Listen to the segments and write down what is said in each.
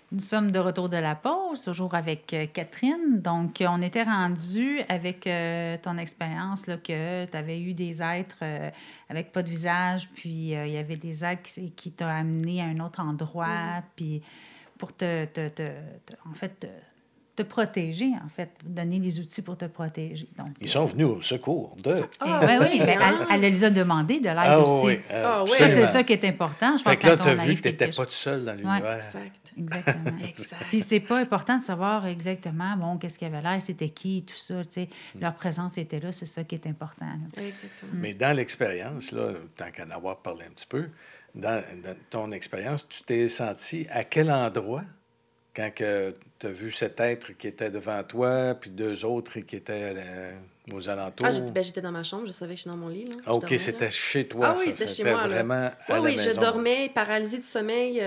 Nous sommes de retour de la pause, toujours avec Catherine. Donc, on était rendu avec ton expérience là, que tu avais eu des êtres avec pas de visage, puis il y avait des êtres qui t'ont amené à un autre endroit, puis pour en fait, te protéger, en fait, donner les outils pour te protéger. Donc, Ils sont venus au secours d'eux. Oui, mais elle les a demandé de l'aide aussi. Oui, Ça, c'est ça qui est important. Je pense fait que là, tu as qu'on vu que tu n'étais quelque pas tout seul dans l'univers. Exactement. Puis c'est pas important de savoir exactement, bon, qu'est-ce qu'il y avait l'air, c'était qui, tout ça, tu sais. Leur présence était là, c'est ça qui est important. Là. Exactement. Mais dans l'expérience, là, tant qu'à en avoir parlé un petit peu, dans ton expérience, tu t'es senti à quel endroit quand tu as vu cet être qui était devant toi, puis deux autres qui étaient aux alentours? J'étais dans ma chambre, je savais que j'étais dans mon lit. Là. OK, c'était chez toi, oui, ça. c'était chez moi. Vraiment à la maison. Je dormais, paralysée du sommeil.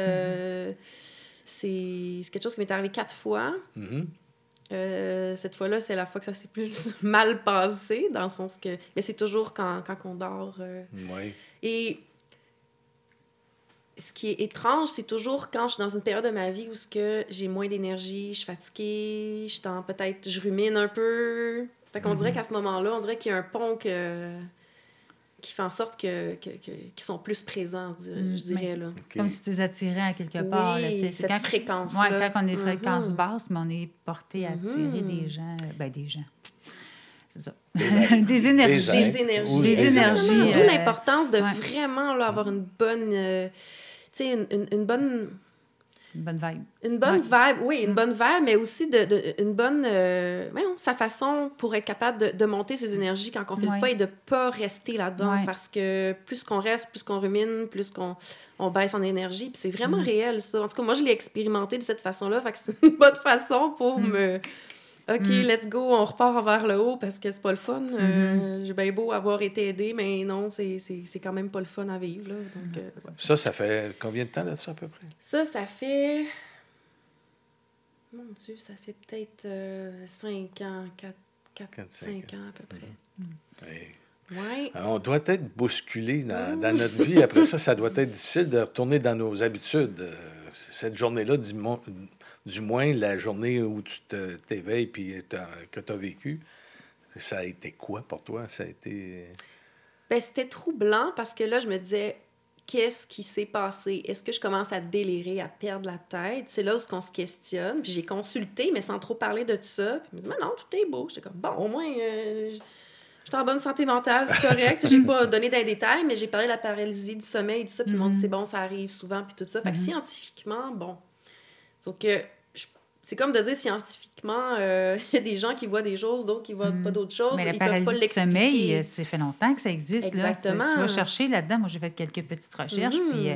C'est quelque chose qui m'est arrivé 4 fois. Cette fois-là, c'est la fois que ça s'est plus mal passé, dans le sens que... Mais c'est toujours quand on dort. Oui. Et ce qui est étrange, c'est toujours quand je suis dans une période de ma vie où j'ai moins d'énergie, je suis fatiguée, peut-être je rumine un peu. Fait qu'on dirait qu'à ce moment-là, on dirait qu'il y a un pont qui fait en sorte qu'ils sont plus présents, je dirais. Là. C'est comme si tu les attirais à quelque part. Oui, là, c'est cette fréquence-là. Oui, quand on est fréquence basse, mais on est porté à attirer des gens. Des gens. C'est ça. Des énergies. Des énergies. D'où l'importance de vraiment là, avoir une bonne... une bonne... Une bonne vibe. Une bonne vibe, oui, une bonne vibe, mais aussi une bonne... sa façon pour être capable de monter ses énergies quand on fait le pas et de ne pas rester là-dedans. Parce que plus qu'on reste, plus qu'on rumine, plus on baisse en énergie. Puis c'est vraiment réel, ça. En tout cas, moi, je l'ai expérimenté de cette façon-là. Fait que c'est une bonne façon pour me... OK, let's go, on repart vers le haut parce que c'est pas le fun. J'ai bien beau avoir été aidée, mais non, c'est quand même pas le fun à vivre. Là. Donc, ça fait combien de temps là, ça, à peu près? Ça fait... Mon Dieu, ça fait peut-être 5 ans, 4-5 ans à peu près. Ouais. On doit être bousculé dans notre vie. Après ça, ça doit être difficile de retourner dans nos habitudes. Cette journée-là, du moins la journée où tu t'éveilles et que tu as vécu, ça a été quoi pour toi? Ça a été... C'était troublant parce que là, je me disais, qu'est-ce qui s'est passé? Est-ce que je commence à délirer, à perdre la tête? C'est là où on se questionne. Puis j'ai consulté, mais sans trop parler de tout ça. Puis je me dis, mais non, tout est beau. J'étais comme, bon, au moins, je suis en bonne santé mentale, c'est correct. J'ai pas donné des détails, mais j'ai parlé de la paralysie du sommeil et tout ça. Puis ils m'ont dit, c'est bon, ça arrive souvent, puis tout ça. Fait que scientifiquement, bon. Sauf que c'est comme de dire scientifiquement, il y a des gens qui voient des choses, d'autres qui voient pas d'autres choses. Mais la paralysie du sommeil, ça fait longtemps que ça existe. Exactement. Là. Tu vas chercher là-dedans. Moi, j'ai fait quelques petites recherches,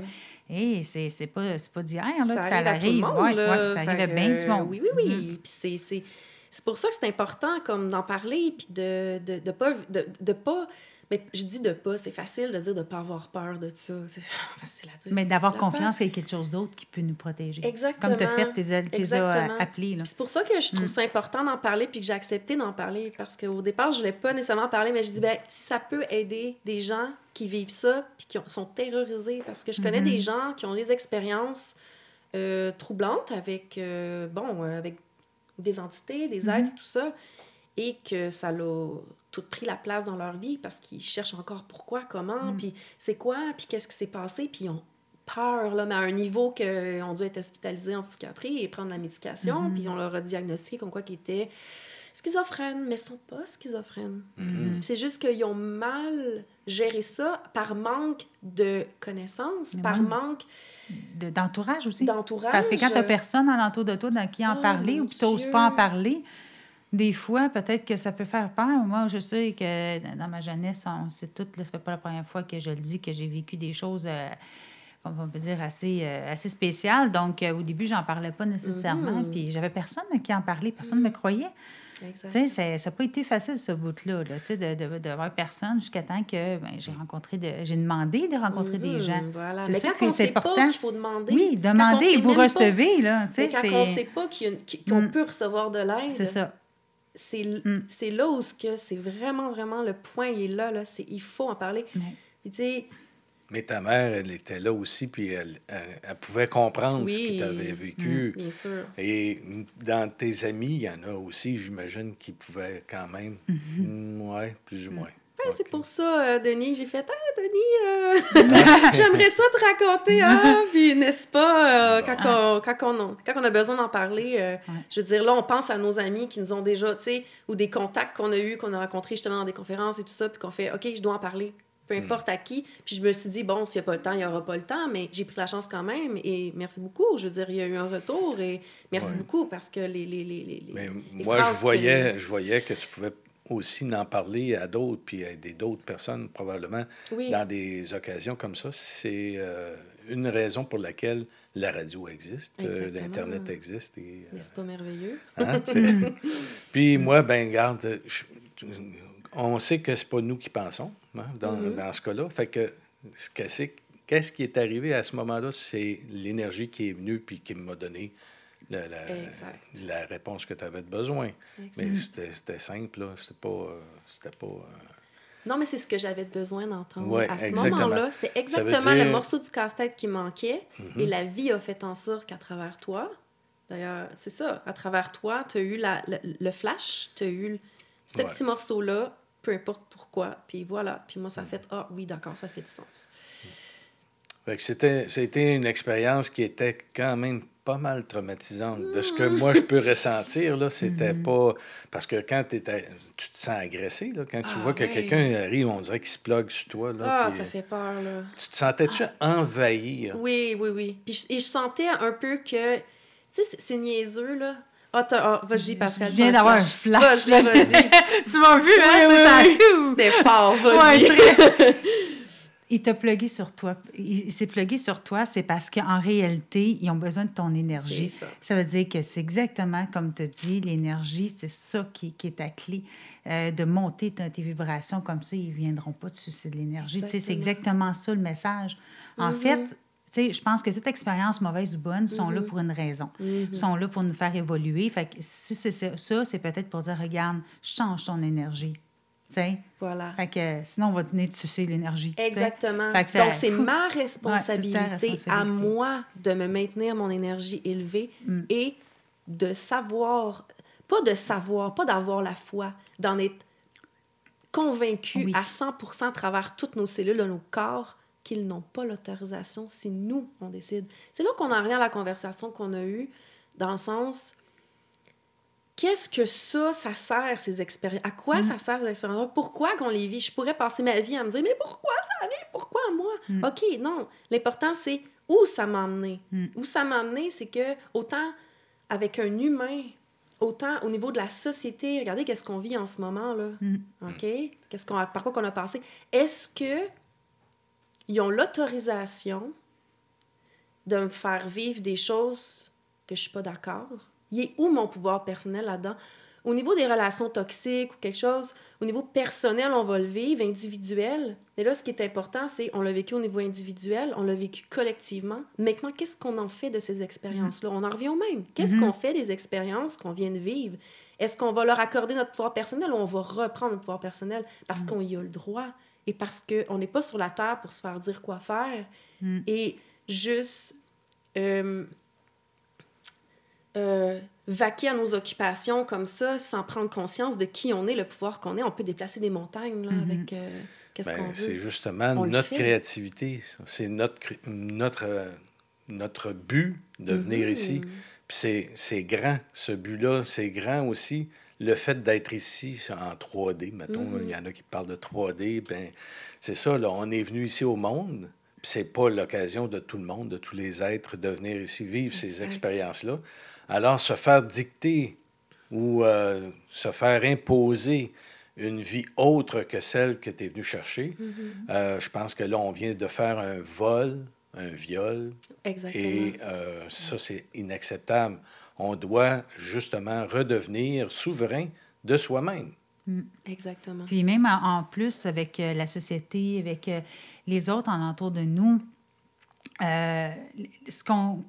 puis c'est pas d'hier là, que ça arrive. À tout le monde, là. Ça arrive à bien du monde. Oui. Puis c'est pour ça que c'est important comme d'en parler, puis de pas... Mais je dis de pas, c'est facile de dire de pas avoir peur de ça. C'est facile à dire. Mais d'avoir confiance qu'il y a quelque chose d'autre qui peut nous protéger. Exactement. Comme tu as fait, tu as appelé. C'est pour ça que je trouve ça important d'en parler puis que j'ai accepté d'en parler. Parce qu'au départ, je voulais pas nécessairement parler, mais je dis, si ça peut aider des gens qui vivent ça puis qui sont terrorisés. Parce que je connais des gens qui ont des expériences troublantes avec, avec des entités, des êtres et tout ça, et que ça l'a tout pris la place dans leur vie parce qu'ils cherchent encore pourquoi, comment, puis c'est quoi, puis qu'est-ce qui s'est passé, puis ils ont peur, là, mais à un niveau qu'ils ont dû être hospitalisés en psychiatrie et prendre la médication, puis on leur a diagnostiqué comme quoi qu'ils étaient schizophrènes, mais ils sont pas schizophrènes. C'est juste qu'ils ont mal géré ça par manque de connaissances, par manque... d'entourage aussi. D'entourage. Parce que quand tu n'as personne alentour de toi dans qui en parler ou que tu n'oses pas en parler, des fois, peut-être que ça peut faire peur. Moi, je sais que dans ma jeunesse, c'est tout, là, ça fait pas la première fois que je le dis, que j'ai vécu des choses, on peut dire, assez spéciales. Donc, au début, j'en parlais pas nécessairement. Puis, j'avais personne à qui en parler. Personne ne me croyait. Ça n'a pas été facile, ce bout-là, de voir personne jusqu'à temps que j'ai demandé de rencontrer des gens. Voilà. C'est mais ça quand que c'est important. Pas qu'il faut demander. Oui, demandez et vous recevez. Là, mais quand on ne sait pas qu'on peut recevoir de l'aide. C'est ça. C'est là où c'est vraiment, vraiment le point, il est là. Il faut en parler. Puis, tu sais, Mais ta mère, elle était là aussi, puis elle pouvait comprendre ce que tu avais vécu. Bien sûr. Et dans tes amis, il y en a aussi, j'imagine, qui pouvaient quand même. Oui, plus ou moins. Ben, c'est pour ça, Denis, j'ai fait « Ah, Denis, j'aimerais ça te raconter, puis n'est-ce pas, quand on a besoin d'en parler, je veux dire, là, on pense à nos amis qui nous ont déjà, tu sais, ou des contacts qu'on a eus, qu'on a rencontrés justement dans des conférences et tout ça, puis qu'on fait « OK, je dois en parler ». Peu importe à qui. Puis je me suis dit, bon, s'il n'y a pas le temps, il n'y aura pas le temps, mais j'ai pris la chance quand même. Et merci beaucoup. Je veux dire, il y a eu un retour et merci beaucoup parce que Mais moi, je voyais que tu pouvais aussi en parler à d'autres, puis à d'autres personnes, probablement, dans des occasions comme ça. C'est une raison pour laquelle la radio existe, l'Internet existe. N'est-ce pas merveilleux? Hein? Puis moi, ben garde... On sait que c'est pas nous qui pensons dans ce cas-là. Fait que qu'est-ce qui est arrivé à ce moment-là? C'est l'énergie qui est venue puis qui m'a donné la réponse que tu avais besoin. Exact. Mais c'était simple, là. C'était pas Non, mais c'est ce que j'avais besoin d'entendre. Ouais, à ce moment-là, c'était exactement le morceau du casse-tête qui manquait. Et la vie a fait en sorte qu'à travers toi, d'ailleurs, c'est ça, à travers toi, tu as eu le flash, tu as eu ce petit morceau-là, peu importe pourquoi, puis voilà. Puis moi, ça a fait « Ah oui, d'accord, ça fait du sens. » Fait que c'était une expérience qui était quand même pas mal traumatisante. De ce que moi, je peux ressentir, là, c'était pas... Parce que quand tu te sens agressé, là, quand tu vois que quelqu'un arrive, on dirait qu'il se plug sur toi. Là, ça fait peur, là. Tu te sentais-tu envahi? Hein? Oui. Puis je sentais un peu que... Tu sais, c'est niaiseux, là. Vas-y, Pascal. Je viens d'avoir un flash. Vas-y. Tu m'as vu, hein? C'était fort, vas-y. Il t'a plugué sur toi. Il s'est plugué sur toi, c'est parce qu'en réalité, ils ont besoin de ton énergie. Ça veut dire que c'est exactement comme tu dis, l'énergie, c'est ça qui est ta clé. De monter tes vibrations comme ça, ils ne viendront pas te sucer de l'énergie. C'est exactement ça le message. En fait, je pense que toute expérience, mauvaise ou bonne, sont là pour une raison. Sont là pour nous faire évoluer. Fait que si c'est ça, c'est peut-être pour dire, regarde, change ton énergie. T'sais? Voilà. Fait que sinon, on va venir te sucer l'énergie. Exactement. Donc, c'est ma responsabilité à moi de me maintenir mon énergie élevée et de savoir, pas d'avoir la foi, d'en être convaincu à 100% à travers toutes nos cellules de nos corps qu'ils n'ont pas l'autorisation si nous, on décide. C'est là qu'on en revient à la conversation qu'on a eue, dans le sens... Qu'est-ce que ça sert, ces expériences? À quoi ça sert, ces expériences? Pourquoi qu'on les vit? Je pourrais passer ma vie à me dire, mais pourquoi ça arrive? Pourquoi moi? OK, non. L'important, c'est où ça m'a emmené. Où ça m'a emmené, c'est que, autant avec un humain, autant au niveau de la société, regardez qu'est-ce qu'on vit en ce moment, là. OK? Par quoi qu'on a passé? Est-ce qu'ils ont l'autorisation de me faire vivre des choses que je suis pas d'accord? Il est où mon pouvoir personnel là-dedans? Au niveau des relations toxiques ou quelque chose, au niveau personnel, on va le vivre, individuel. Mais là, ce qui est important, c'est on l'a vécu au niveau individuel, on l'a vécu collectivement. Maintenant, qu'est-ce qu'on en fait de ces expériences-là? On en revient au même. Qu'est-ce qu'on fait des expériences qu'on vient de vivre? Est-ce qu'on va leur accorder notre pouvoir personnel ou on va reprendre notre pouvoir personnel parce qu'on y a le droit et parce qu'on n'est pas sur la terre pour se faire dire quoi faire et juste... vaquer à nos occupations comme ça, sans prendre conscience de qui on est, le pouvoir qu'on est. On peut déplacer des montagnes là, avec qu'est-ce qu'on veut. C'est justement notre créativité. C'est notre but de venir ici. Puis c'est grand, ce but-là. C'est grand aussi. Le fait d'être ici en 3D, mettons, il y en a qui parlent de 3D, ben c'est ça, là, on est venu ici au monde. Puis c'est pas l'occasion de tout le monde, de tous les êtres, de venir ici vivre ces expériences-là. Alors, se faire dicter ou se faire imposer une vie autre que celle que tu es venu chercher, je pense que là, on vient de faire un vol, un viol. Exactement. Et ça, c'est inacceptable. On doit justement redevenir souverain de soi-même. Exactement. Puis même en plus, avec la société, avec les autres alentours de nous, ce qu'on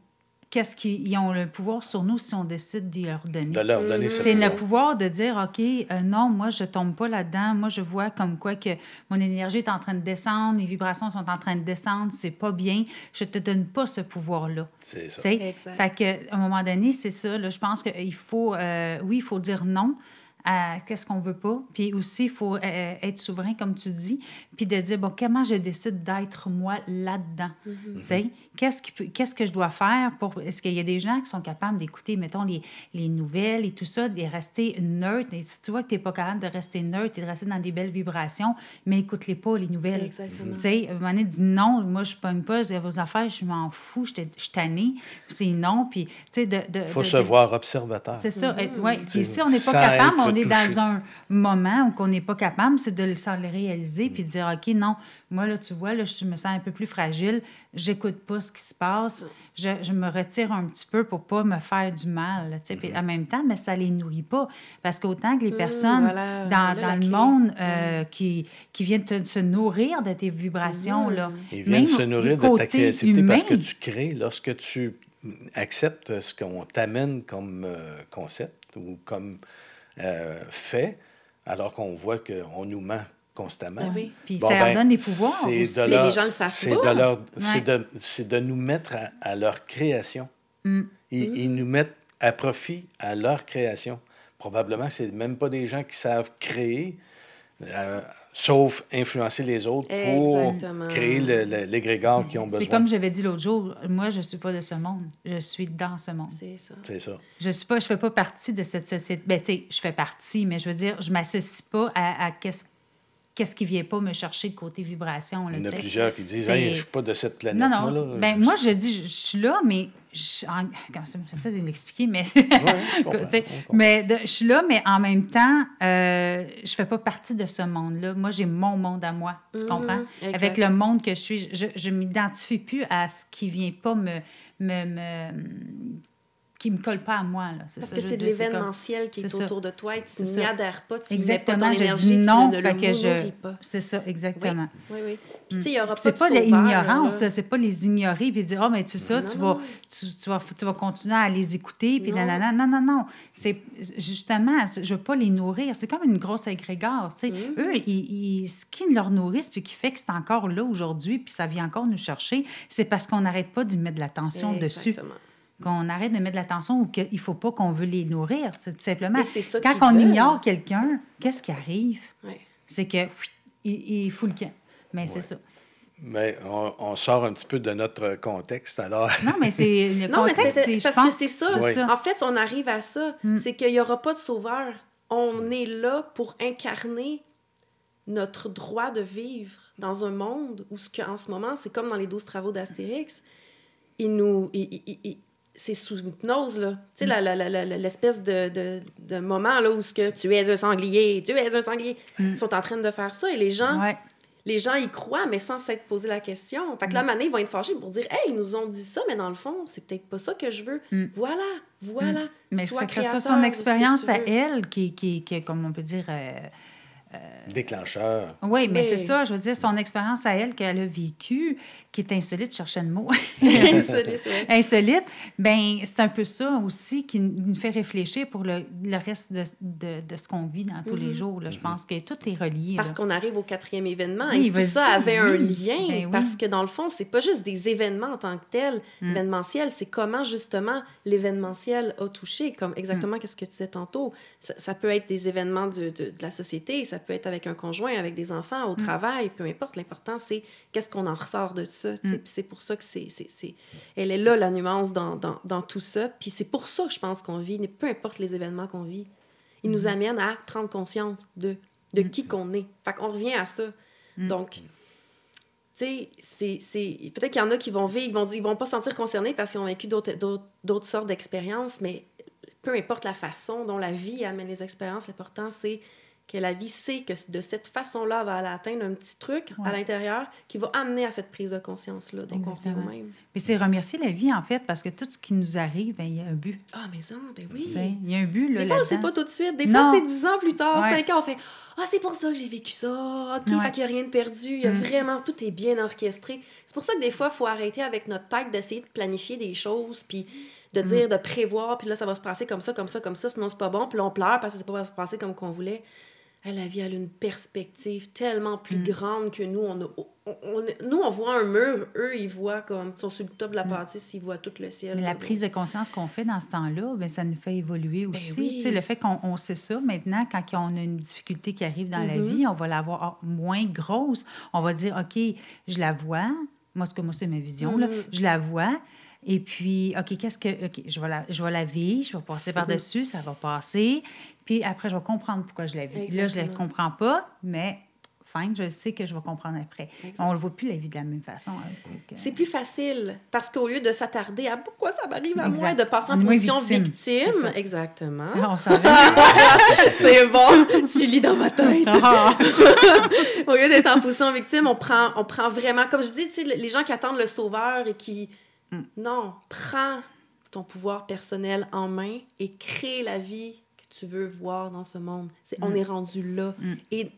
ils ont le pouvoir sur nous si on décide d'y leur donner. De leur donner ce C'est le pouvoir. pouvoir de dire, OK, non, moi, je tombe pas là-dedans. Moi, je vois comme quoi que mon énergie est en train de descendre, mes vibrations sont en train de descendre, c'est pas bien. Je te donne pas ce pouvoir-là. C'est ça. Tu sais? Exact. Fait qu'à un moment donné, c'est ça. Là, je pense qu'il faut, oui, il faut dire non à qu'est-ce qu'on veut pas. Puis aussi, il faut être souverain, comme tu dis, puis de dire, bon, comment je décide d'être moi là-dedans? Tu sais, qu'est-ce que je dois faire pour... Est-ce qu'il y a des gens qui sont capables d'écouter, mettons, les nouvelles et tout ça, de rester neutre? Et si tu vois que tu n'es pas capable de rester neutre et de rester dans des belles vibrations, mais écoute-les pas, les nouvelles. Exactement. Tu sais, à un moment donné, dis non, moi, je ne pogne pas, c'est vos affaires, je m'en fous, je suis tannée. C'est non, puis, tu sais, Il faut se voir observateur. c'est ça. Oui. Puis si on n'est pas Sans capable, être on est touché. dans un moment où on n'est pas capable, c'est de le réaliser puis de dire, OK, non, moi, là, tu vois, là, je me sens un peu plus fragile, j'écoute pas ce qui se passe, je me retire un petit peu pour pas me faire du mal. Tu sais. Puis en même temps, mais ça les nourrit pas. Parce qu'autant que les personnes voilà dans la le clé. monde qui viennent se nourrir de tes vibrations, là, Ils viennent se nourrir de ta côté créativité parce que humain, tu crées. Lorsque tu acceptes ce qu'on t'amène comme concept ou comme fait, alors qu'on voit qu'on nous ment constamment. Ah oui. Puis ça leur donne des pouvoirs c'est aussi. de Mais leur- les gens le savent c'est pas. de leur- Ouais. c'est de nous mettre à leur création. Ils nous mettent à profit à leur création. Probablement, c'est même pas des gens qui savent créer, sauf influencer les autres pour Exactement. créer l'égrégore qu'ils ont besoin. c'est comme j'avais dit l'autre jour, moi, je suis pas de ce monde. Je suis dans ce monde. C'est ça. C'est ça. Je fais pas partie de cette société. Ben, tu sais, je fais partie, mais je veux dire, je m'associe pas à qu'est-ce qui vient pas me chercher côté vibration. Là, Il y en a tu sais. plusieurs qui disent C'est- hey, je suis pas de cette planète. Non, non. Moi, là. Ben, moi, je dis, je suis là, mais j'essaie de m'expliquer, mais je comprends, tu sais, on comprend. mais je suis là, mais en même temps, je fais pas partie de ce monde-là. Moi, j'ai mon monde à moi, tu comprends? exact. Avec le monde que je suis, je m'identifie plus à ce qui vient pas qui me colle pas à moi. Là. Parce ça, que je veux c'est de dire, comme- l'événementiel qui est c'est ça. autour de toi et tu C'est n'y ça. adhères pas, tu Exactement, ne mets pas ton je énergie, dis non, tu ne fait le que nourris pas. c'est ça, exactement. Oui, oui. Puis tu sais, il n'y aura pas C'est de pas de sauveur, l'ignorance, là. c'est pas les ignorer puis dire, mais tu sais ça, Non, tu non. vas continuer à les écouter, puis Non. nanana. Non. C'est justement, je veux pas les nourrir. C'est comme une grosse égrégore, tu sais. Eux, ce qui leur nourrissent puis qui fait que c'est encore là aujourd'hui puis ça vient encore nous chercher, c'est parce qu'on n'arrête pas d'y mettre de l'attention dessus. Exactement. Qu'on arrête de mettre de l'attention ou qu'il ne faut pas qu'on veut les nourrir. C'est tout simplement. Et c'est ça Quand qu'ils on veulent. ignore quelqu'un, qu'est-ce qui arrive? Ouais. C'est que il fout le camp. Mais c'est ça. Mais on sort un petit peu de notre contexte, alors. Non, mais c'est le Non, mais contexte, c'est je parce pense. que c'est ça. Oui. En fait, on arrive à ça. C'est qu'il n'y aura pas de sauveur. On est là pour incarner notre droit de vivre dans un monde où, en ce moment, c'est comme dans les 12 travaux d'Astérix, c'est sous hypnose, là. Tu sais, l'espèce de moment là, où ce que tu es un sanglier, ils sont en train de faire ça et les gens... Ouais. Les gens y croient, mais sans s'être posé la question. Fait que là, Mané, ils vont être fâchés pour dire « Hey, ils nous ont dit ça, mais dans le fond, c'est peut-être pas ça que je veux. Voilà. Mais Sois c'est que ça, créateur son de ce expérience que tu à veux. elle, qui comme on peut dire... Déclencheur. Oui, mais Oui. c'est ça, je veux dire, son expérience à elle qu'elle a vécue, qui est insolite, je cherchais le mot. Insolite, ouais. Insolite, bien, c'est un peu ça aussi qui nous fait réfléchir pour le reste de ce qu'on vit dans tous les jours. Là. Je pense que tout est relié. Parce là. qu'on arrive au 4e événement. Oui, et tout vas-y, ça avait un oui. lien. Ben oui. Parce que dans le fond, c'est pas juste des événements en tant que tels, événementiels, c'est comment justement l'événementiel a touché, comme exactement qu'est-ce que tu disais tantôt. Ça peut être des événements de la société, ça peut être avec un conjoint, avec des enfants, au travail, peu importe. L'important, c'est qu'est-ce qu'on en ressort de ça. Tu sais. Puis c'est pour ça que elle est là, la nuance dans tout ça. Puis c'est pour ça que je pense qu'on vit, peu importe les événements qu'on vit. Ils nous amènent à prendre conscience de qui qu'on est. Fait qu'on revient à ça. Donc, tu sais, peut-être qu'il y en a qui vont vivre, ils vont pas se sentir concernés parce qu'ils ont vécu d'autres sortes d'expériences, mais peu importe la façon dont la vie amène les expériences, l'important, c'est que la vie sait que de cette façon-là, elle va aller atteindre un petit truc à l'intérieur qui va amener à cette prise de conscience-là. Donc, Exactement. on revient au même. Puis c'est remercier la vie, en fait, parce que tout ce qui nous arrive, ben il y a un but. Ah, mais ça, ben oui. Il y a un but, là, des fois, on le sait là-dedans. pas tout de suite. Des fois, Non. c'est 10 ans plus tard, Ouais. 5 ans, on fait « Ah, c'est pour ça que j'ai vécu ça. OK, Ouais. fait qu'il n'y a rien de perdu. Il y a vraiment... Tout est bien orchestré. » C'est pour ça que des fois, il faut arrêter avec notre tête d'essayer de planifier des choses, puis de dire, de prévoir, puis là, ça va se passer comme ça, comme ça, comme ça, sinon c'est pas bon. Puis là, on pleure parce que c'est pas se passer comme qu'on voulait. La vie, elle a une perspective tellement plus grande que nous. Nous, on voit un mur. Eux, ils voient comme... Ils sont sur le top de la bâtisse, ils voient tout le ciel. Mais la prise de conscience qu'on fait dans ce temps-là, bien, ça nous fait évoluer aussi. oui. Tu sais, le fait qu'on sait ça, maintenant, quand on a une difficulté qui arrive dans la vie, on va la voir moins grosse. On va dire, OK, je la vois. Moi, c'est ma vision. Là. Je la vois. Et puis, OK, je vais la vivre, je vais passer par-dessus, ça va passer. Puis après, je vais comprendre pourquoi je la vis. Là, je ne la comprends pas, mais fine, je sais que je vais comprendre après. On ne voit plus la vie de la même façon. C'est plus facile, parce qu'au lieu de s'attarder à pourquoi ça m'arrive à Exact. moi, de passer en Moins position victime, victime. c'est ça. Exactement. On s'en va. C'est bon, tu lis dans ma tête. Ah. Au lieu d'être en position victime, on prend vraiment, comme je dis, tu sais, les gens qui attendent le sauveur et qui... Non, prends ton pouvoir personnel en main et crée la vie que tu veux voir dans ce monde. On est rendu là. Et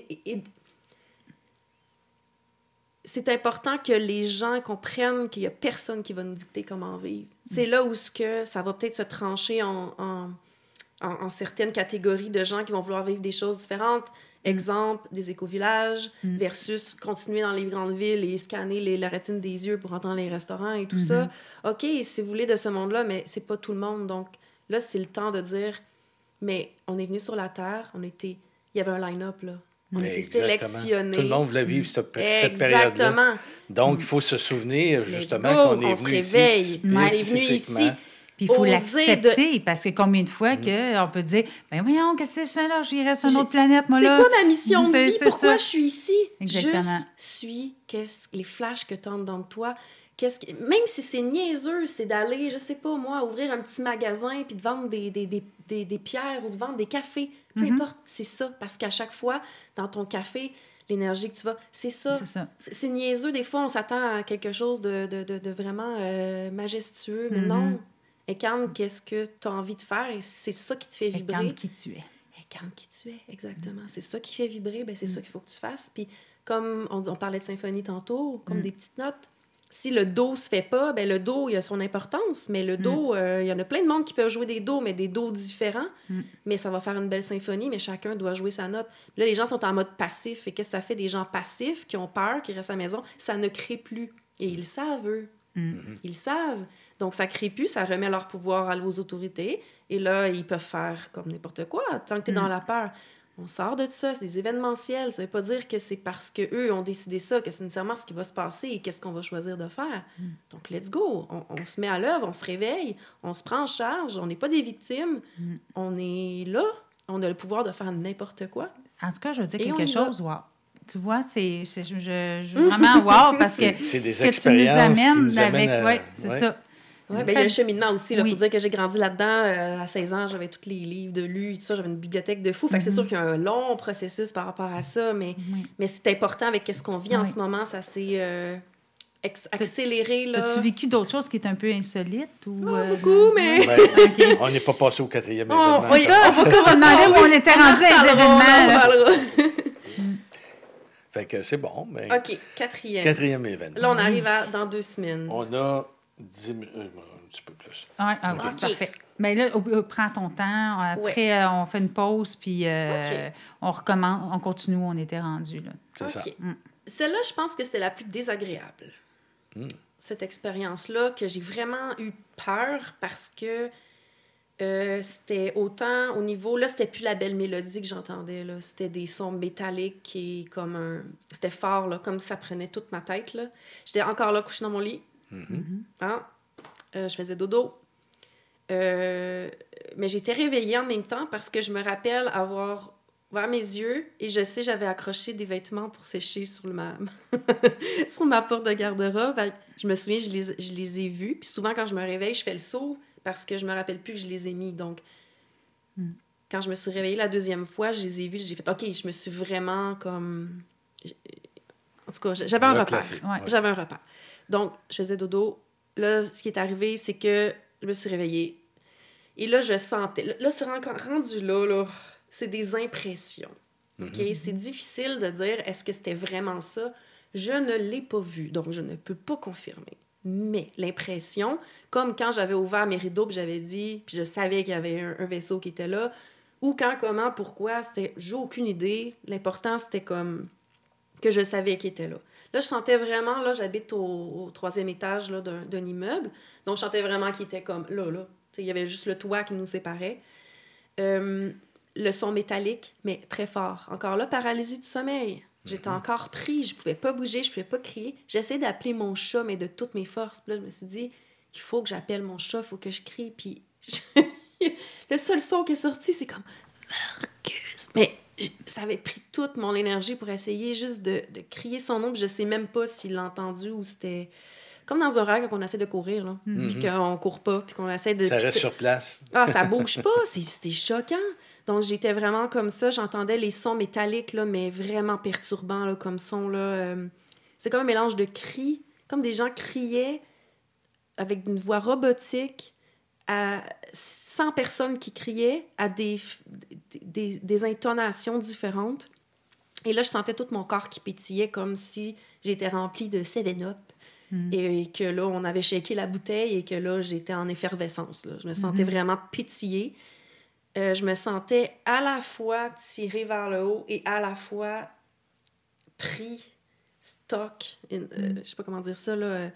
c'est important que les gens comprennent qu'il n'y a personne qui va nous dicter comment vivre. C'est là où ça va peut-être se trancher en certaines catégories de gens qui vont vouloir vivre des choses différentes. Exemple, des éco-villages versus continuer dans les grandes villes et scanner la rétine des yeux pour entrer dans les restaurants et tout ça. OK, si vous voulez de ce monde-là, mais c'est pas tout le monde. Donc là, c'est le temps de dire, mais on est venu sur la Terre, il y avait un line-up, là. On était sélectionnés. Tout le monde voulait vivre cette période-là. Exactement. Donc, il faut se souvenir, justement, qu'on est venu ici spécifiquement. Puis il faut l'accepter, parce que combien de fois qu'on peut dire « Ben voyons, qu'est-ce que je fais là? J'irai sur une autre planète, moi, là. » C'est quoi ma mission de vie? Pourquoi ça. je suis ici? Exactement. Juste suis les flashs que tu as dans toi. Même si c'est niaiseux, c'est d'aller, je sais pas moi, ouvrir un petit magasin puis de vendre des pierres ou de vendre des cafés. Peu importe, c'est ça. Parce qu'à chaque fois, dans ton café, l'énergie que tu vas, c'est ça. C'est niaiseux. Des fois, on s'attend à quelque chose de vraiment majestueux, mais non. Incarne qu'est-ce que tu as envie de faire et c'est ça qui te fait vibrer. Incarne qui tu es. Incarne qui tu es, exactement. C'est ça qui fait vibrer, ben c'est ça qu'il faut que tu fasses. Puis comme on parlait de symphonie tantôt, comme des petites notes, si le do se fait pas, ben le do, il a son importance, mais le do, il y en a plein de monde qui peuvent jouer des dos, mais des dos différents, mais ça va faire une belle symphonie, mais chacun doit jouer sa note. Là, les gens sont en mode passif, et qu'est-ce que ça fait des gens passifs qui ont peur, qui restent à la maison? Ça ne crée plus. Et ils savent, eux. Ils savent. Donc, ça crée plus, ça remet leur pouvoir aux autorités. Et là, ils peuvent faire comme n'importe quoi, tant que tu es dans la peur. On sort de ça, c'est des événementiels. Ça veut pas dire que c'est parce qu'eux ont décidé ça que c'est nécessairement ce qui va se passer et qu'est-ce qu'on va choisir de faire. Donc, let's go. On se met à l'œuvre, on se réveille, on se prend en charge, on n'est pas des victimes. On est là, on a le pouvoir de faire n'importe quoi. En tout cas, je veux dire quelque chose, wow. Tu vois, c'est vraiment wow, parce que c'est des ce que expériences tu nous amènes qui nous avec... amènent Oui, c'est ça. Oui, il y a un cheminement aussi. Il faut dire que j'ai grandi là-dedans. À 16 ans, j'avais tous les livres de lu, tout ça. J'avais une bibliothèque de fou. Fait que c'est sûr qu'il y a un long processus par rapport à ça, mais c'est important avec ce qu'on vit en ce moment. Ça s'est accéléré. As-tu vécu d'autres choses qui étaient un peu insolites? Ou, beaucoup, mais... Okay. On n'est pas passé au 4e événement. C'est ça, on va demander où on était rendu à l'événement. Fait que c'est bon, mais... OK, 4e. 4e événement. Là, on arrive dans 2 semaines. On a 10 minutes, un petit peu plus. Oui, okay. Parfait. Mais là, prends ton temps. Après, on fait une pause, puis on recommence, on continue où on était rendu. C'est ça. Celle-là, je pense que c'était la plus désagréable. Cette expérience-là, que j'ai vraiment eu peur parce que c'était autant au niveau... Là, c'était plus la belle mélodie que j'entendais. Là. C'était des sons métalliques et comme un... C'était fort, là, comme si ça prenait toute ma tête. Là. J'étais encore là, couchée dans mon lit. Je faisais dodo. Mais j'étais réveillée en même temps parce que je me rappelle avoir ouvert mes yeux et je sais j'avais accroché des vêtements pour sécher sur sur ma porte de garde-robe. Je me souviens, je les ai vus. Puis souvent, quand je me réveille, je fais le saut parce que je me rappelle plus que je les ai mis. Donc, quand je me suis réveillée la deuxième fois, je les ai vus, j'ai fait « OK, je me suis vraiment comme... » En tout cas, j'avais un repère. Ouais. J'avais un repère. Donc, je faisais dodo. Là, ce qui est arrivé, c'est que je me suis réveillée. Et là, je sentais... Là, c'est encore rendu là, c'est des impressions. OK? C'est difficile de dire est-ce que c'était vraiment ça. Je ne l'ai pas vu, donc je ne peux pas confirmer. Mais l'impression, comme quand j'avais ouvert mes rideaux puis j'avais dit, puis je savais qu'il y avait un vaisseau qui était là, ou quand, comment, pourquoi, j'ai aucune idée. L'important, c'était comme que je savais qu'il était là. Là, je sentais vraiment, là, j'habite au 3e étage là, d'un immeuble, donc je sentais vraiment qu'il était comme là. Il y avait juste le toit qui nous séparait. Le son métallique, mais très fort. Encore là, paralysie du sommeil. J'étais encore pris, je pouvais pas bouger, je pouvais pas crier. J'essayais d'appeler mon chat, mais de toutes mes forces. Puis là, je me suis dit, il faut que j'appelle mon chat, il faut que je crie. Puis le seul son qui est sorti, c'est comme Marcus. Mais ça avait pris toute mon énergie pour essayer juste de crier son nom. Puis je sais même pas s'il l'a entendu ou c'était comme dans un rêve quand on essaie de courir, là. Puis qu'on court pas, puis qu'on essaie de... Ça reste sur place. Ah, ça bouge pas, c'était choquant. Donc, j'étais vraiment comme ça. J'entendais les sons métalliques, là, mais vraiment perturbants là, comme son. Là, c'est comme un mélange de cris, comme des gens criaient avec une voix robotique à 100 personnes qui criaient à des intonations différentes. Et là, je sentais tout mon corps qui pétillait comme si j'étais remplie de 7-Up. Et que là, on avait shaké la bouteille et que là, j'étais en effervescence. Là. Je me sentais vraiment pétillée. Je me sentais à la fois tirée vers le haut et à la fois pris, stock, je sais pas comment dire ça, là,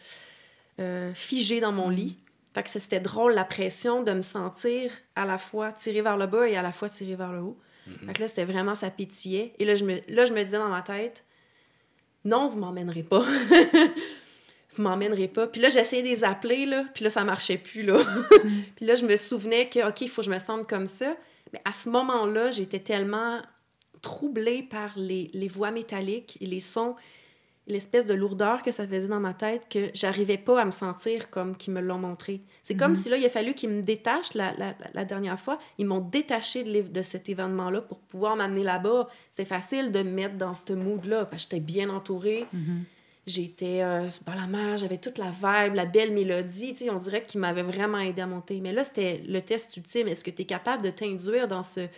figée dans mon lit. Fait que c'était drôle, la pression de me sentir à la fois tirée vers le bas et à la fois tirée vers le haut. Fait que là, c'était vraiment, ça pétillait. Et là, je me disais dans ma tête, non, vous m'emmènerez pas. Vous m'emmènerez pas. Puis là, j'essayais de les appeler, là, puis là, ça marchait plus, là. Puis là, je me souvenais que, OK, il faut que je me sente comme ça. Mais à ce moment-là, j'étais tellement troublée par les voix métalliques et les sons, l'espèce de lourdeur que ça faisait dans ma tête, que j'arrivais pas à me sentir comme qu'ils me l'ont montré. C'est comme si, là, il a fallu qu'ils me détachent la dernière fois. Ils m'ont détaché de cet événement-là pour pouvoir m'amener là-bas. C'est facile de me mettre dans ce mood-là, parce que j'étais bien entourée. J'étais par la mer, j'avais toute la vibe, la belle mélodie. Tu sais, on dirait qu'il m'avait vraiment aidé à monter. Mais là, c'était le test ultime. Est-ce que tu es capable de t'induire dans cette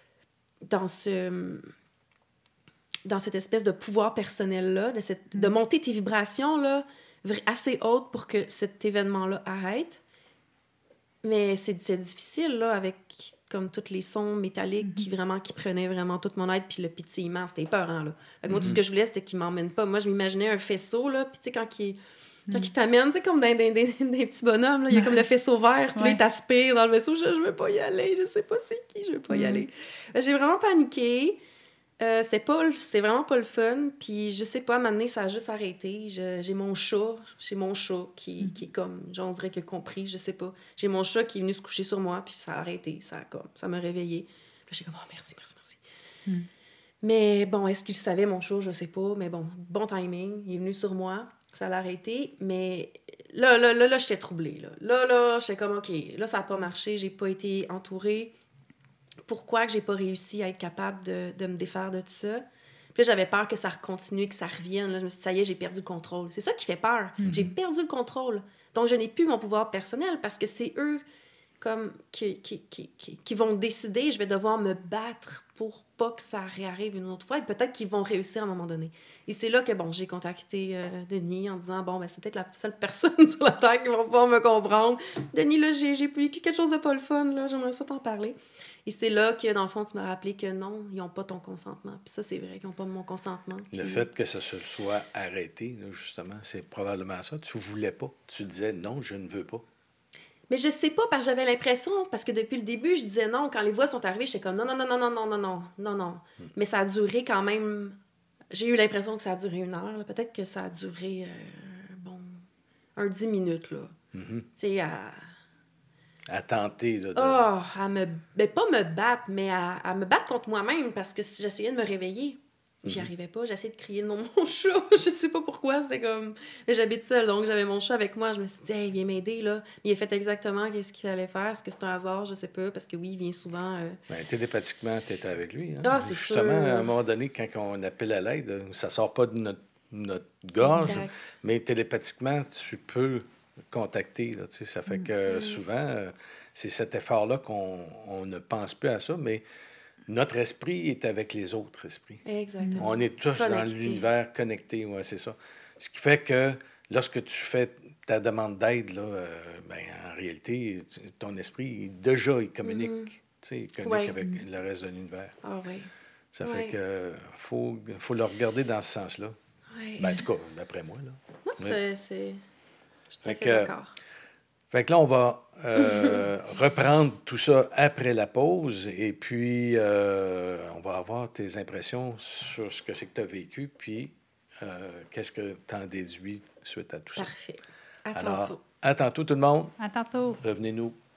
espèce de pouvoir personnel-là, de monter tes vibrations là, assez hautes pour que cet événement-là arrête? Mais c'est difficile, là, avec comme tous les sons métalliques qui prenaient vraiment toute mon aide, puis le pétillement, c'était épeurant, là. Fait que moi, tout ce que je voulais, c'était qu'ils m'emmènent pas. Moi, je m'imaginais un faisceau, là, puis tu sais, quand il t'amène, tu sais, comme dans des petits bonhommes, là, il y a comme le faisceau vert, puis là, il t'aspire dans le vaisseau. Je veux pas y aller, je sais pas c'est qui, je veux pas y aller. J'ai vraiment paniqué. C'est vraiment pas le fun. Puis je sais pas, à un moment donné, ça a juste arrêté. J'ai mon chat qui est comme, genre, on dirait qu'il a compris, je sais pas. J'ai mon chat qui est venu se coucher sur moi, puis ça a arrêté. Ça m'a réveillée. Puis j'ai comme, oh, merci. Mais bon, est-ce qu'il savait, mon chat? Je sais pas. Mais bon timing. Il est venu sur moi. Ça l'a arrêté. Mais là, j'étais troublée. Là, j'étais comme, OK, là, ça a pas marché. J'ai pas été entourée. Pourquoi que j'ai pas réussi à être capable de me défaire de tout ça? Puis là, j'avais peur que ça continue, que ça revienne. Là, je me suis dit, ça y est, j'ai perdu le contrôle. C'est ça qui fait peur. J'ai perdu le contrôle. Donc, je n'ai plus mon pouvoir personnel parce que c'est eux comme qui vont décider. Je vais devoir me battre pour pas que ça réarrive une autre fois. Et peut-être qu'ils vont réussir à un moment donné. Et c'est là que, j'ai contacté Denis en disant, c'est peut-être la seule personne sur la Terre qui va pouvoir me comprendre. Denis, là, j'ai vécu quelque chose de pas le fun. Là, j'aimerais ça t'en parler. Et c'est là que, dans le fond, tu m'as rappelé que non, ils n'ont pas ton consentement. Puis ça, c'est vrai qu'ils n'ont pas mon consentement. Le fait que ça se soit arrêté, là, justement, c'est probablement ça. Tu ne voulais pas. Tu disais non, je ne veux pas. Mais je sais pas, parce que j'avais l'impression, parce que depuis le début, je disais non. Quand les voix sont arrivées, j'étais comme non. Mais ça a duré quand même... J'ai eu l'impression que ça a duré 1 heure. Là. Peut-être que ça a duré, 10 minutes, là. Tu sais, à tenter. Là, pas me battre, mais à me battre contre moi-même parce que si j'essayais de me réveiller. J'y arrivais pas, j'essayais de crier le nom de mon chat. Je sais pas pourquoi, c'était comme... Mais j'habite seule, donc j'avais mon chat avec moi. Je me suis dit, hey, viens m'aider, là. Il a fait exactement ce qu'il fallait faire. Est-ce que c'est un hasard? Je sais pas, parce que oui, il vient souvent... Ben, télépathiquement, tu étais avec lui. Hein? Ah, c'est Justement, sûr. à un moment donné, quand on appelle à l'aide, ça sort pas de notre gorge, Exact. mais télépathiquement, tu peux contacter. Là, tu sais, ça fait que souvent, c'est cet effort-là qu'on ne pense plus à ça, mais notre esprit est avec les autres esprits. Exactement. On est tous dans Connectés. l'univers connecté, ouais, c'est ça. Ce qui fait que lorsque tu fais ta demande d'aide, là, ben, en réalité, ton esprit, déjà, il communique. Tu sais, il communique avec le reste de l'univers. Ah oui. Ça fait que faut le regarder dans ce sens-là. Oui. Ben, en tout cas, d'après moi. Là. Non, Oui. c'est... Je suis tout à Fait fait que- d'accord. Fait que là, on va reprendre tout ça après la pause et puis on va avoir tes impressions sur ce que c'est que tu as vécu, puis qu'est-ce que tu en déduis suite à tout ça. Parfait. À Alors, tantôt. à tantôt tout le monde. À tantôt. Revenez-nous.